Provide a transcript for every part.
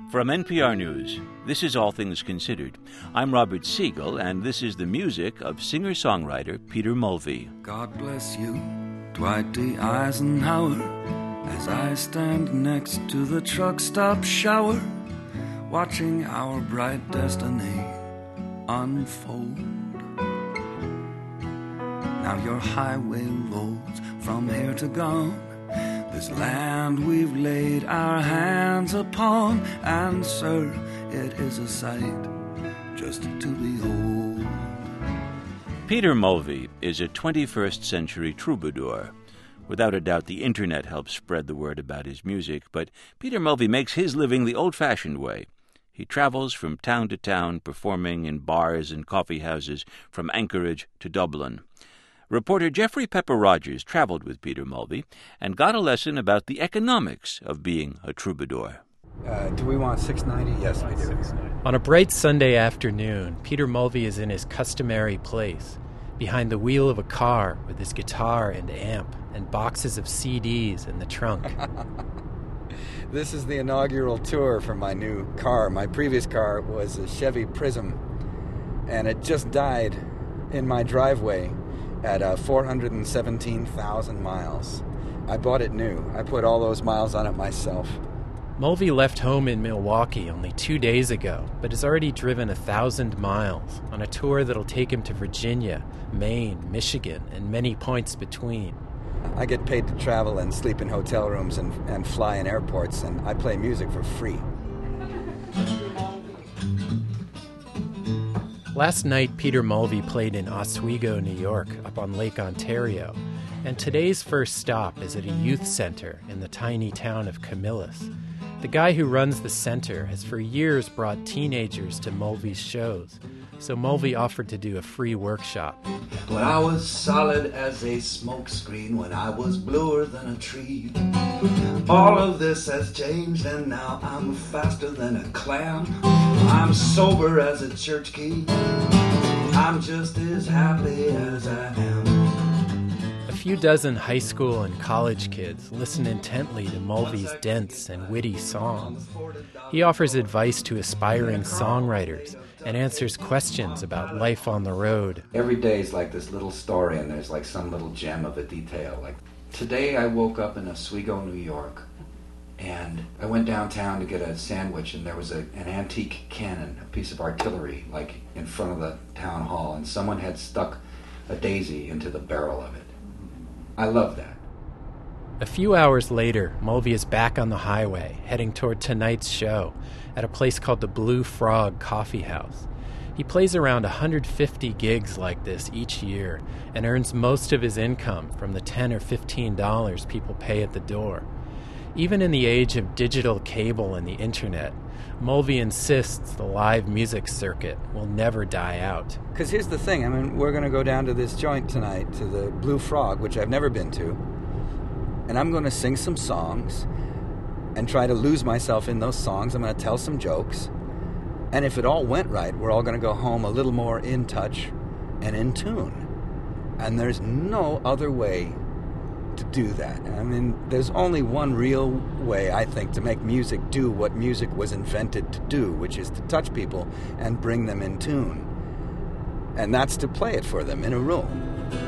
From NPR News, this is All Things Considered. I'm Robert Siegel, and this is the music of singer-songwriter Peter Mulvey. God bless you, Dwight D. Eisenhower, as I stand next to the truck stop shower, watching our bright destiny unfold. Now your highway rolls from here to gone, this land we've laid our hands upon, and sir, it is a sight just to behold. Peter Mulvey is a 21st century troubadour. Without a doubt, the internet helps spread the word about his music, but Peter Mulvey makes his living the old-fashioned way. He travels from town to town, performing in bars and coffee houses from Anchorage to Dublin. Reporter Jeffrey Pepper Rogers traveled with Peter Mulvey and got a lesson about the economics of being a troubadour. Do we want $6.90? Yes, we do. On a bright Sunday afternoon, Peter Mulvey is in his customary place, behind the wheel of a car with his guitar and amp and boxes of CDs in the trunk. This is the inaugural tour for my new car. My previous car was a Chevy Prism, and it just died in my driveway at 417,000 miles. I bought it new. I put all those miles on it myself. Mulvey left home in Milwaukee only 2 days ago, but has already driven 1,000 miles on a tour that'll take him to Virginia, Maine, Michigan, and many points between. I get paid to travel and sleep in hotel rooms and fly in airports, and I play music for free. Last night, Peter Mulvey played in Oswego, New York, up on Lake Ontario, and today's first stop is at a youth center in the tiny town of Camillus. The guy who runs the center has for years brought teenagers to Mulvey's shows, so Mulvey offered to do a free workshop. When I was solid as a smokescreen, when I was bluer than a tree, all of this has changed, and now I'm faster than a clam. I'm sober as a church key. I'm just as happy as I am. A few dozen high school and college kids listen intently to Mulvey's dense and witty songs. He offers advice to aspiring songwriters and answers questions about life on the road. Every day is like this little story, and there's like some little gem of a detail. Like today I woke up in Oswego, New York, and I went downtown to get a sandwich, and there was an antique cannon, a piece of artillery, like in front of the town hall, and someone had stuck a daisy into the barrel of it. I love that. A few hours later, Mulvey is back on the highway, heading toward tonight's show at a place called the Blue Frog Coffee House. He plays around 150 gigs like this each year and earns most of his income from the $10 or $15 people pay at the door. Even in the age of digital cable and the internet, Mulvey insists the live music circuit will never die out. Because here's the thing, we're going to go down to this joint tonight, to the Blue Frog, which I've never been to, and I'm going to sing some songs and try to lose myself in those songs. I'm going to tell some jokes, and if it all went right, we're all going to go home a little more in touch and in tune. And there's no other way to do that. There's only one real way, I think, to make music do what music was invented to do, which is to touch people and bring them in tune. And that's to play it for them in a room.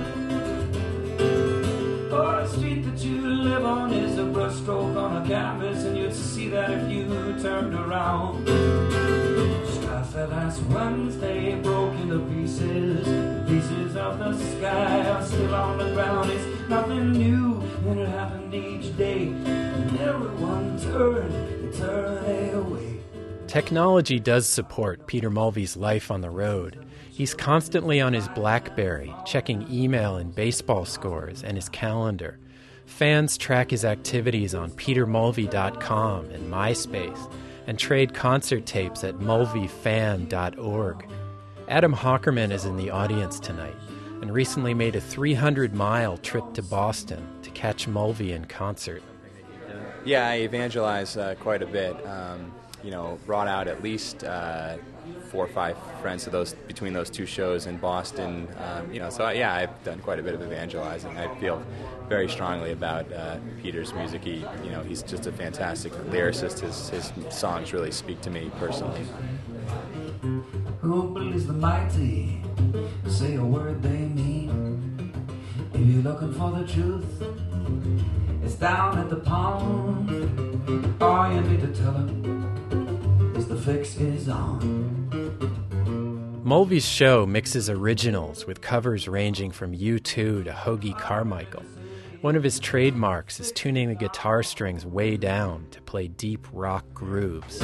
Oh, the street that you live on is a brushstroke on a canvas, and you'd see that if you turned around. Strife that last Wednesday broke into pieces. Pieces of the sky are still on the ground. It's nothing new, and it happened each day. And everyone turned away. Technology does support Peter Mulvey's life on the road. He's constantly on his BlackBerry, checking email and baseball scores and his calendar. Fans track his activities on petermulvey.com and MySpace, and trade concert tapes at mulveyfan.org. Adam Hockerman is in the audience tonight and recently made a 300-mile trip to Boston to catch Mulvey in concert. Yeah, I evangelize quite a bit. brought out at least 4 or 5 friends to between those 2 shows in Boston. I've done quite a bit of evangelizing. I feel very strongly about Peter's music. He's just a fantastic lyricist. His songs really speak to me personally. Who believes the mighty say a word they mean? If you're looking for the truth, it's down at the pond. All you need to tell them is the fix is on. Mulvey's show mixes originals with covers ranging from U2 to Hoagy Carmichael. One of his trademarks is tuning the guitar strings way down to play deep rock grooves.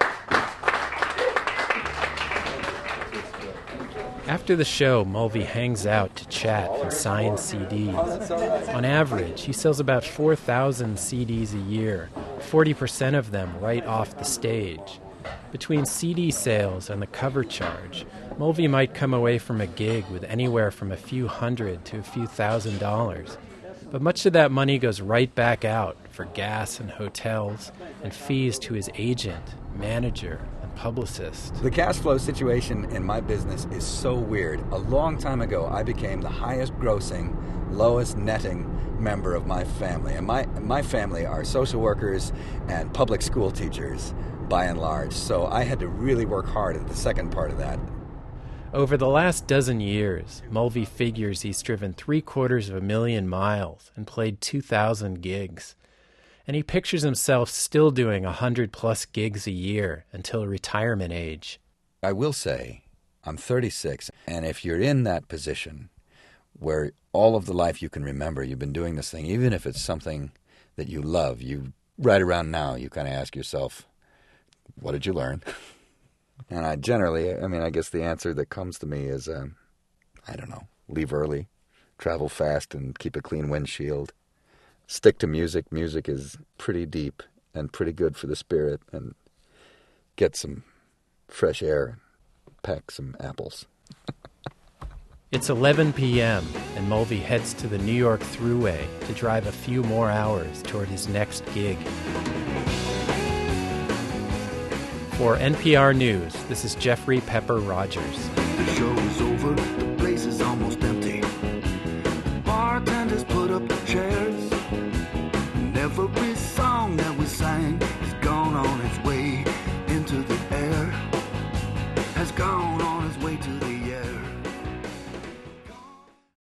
After the show, Mulvey hangs out to chat and sign CDs. On average, he sells about 4,000 CDs a year, 40% of them right off the stage. Between CD sales and the cover charge, Mulvey might come away from a gig with anywhere from a few $100 to a few $1,000. But much of that money goes right back out for gas and hotels and fees to his agent, manager, and publicist. The cash flow situation in my business is so weird. A long time ago, I became the highest grossing, lowest netting member of my family. And my family are social workers and public school teachers, by and large. So I had to really work hard at the second part of that. Over the last dozen years, Mulvey figures he's driven 750,000 miles and played 2,000 gigs. And he pictures himself still doing 100-plus gigs a year until retirement age. I will say, I'm 36, and if you're in that position where all of the life you can remember, you've been doing this thing, even if it's something that you love, right around now, you kind of ask yourself, what did you learn? And I guess the answer that comes to me is, leave early, travel fast, and keep a clean windshield. Stick to music. Music is pretty deep and pretty good for the spirit. And get some fresh air, pack some apples. It's 11 p.m., and Mulvey heads to the New York Thruway to drive a few more hours toward his next gig. For NPR News, this is Jeffrey Pepper Rogers. The show is over.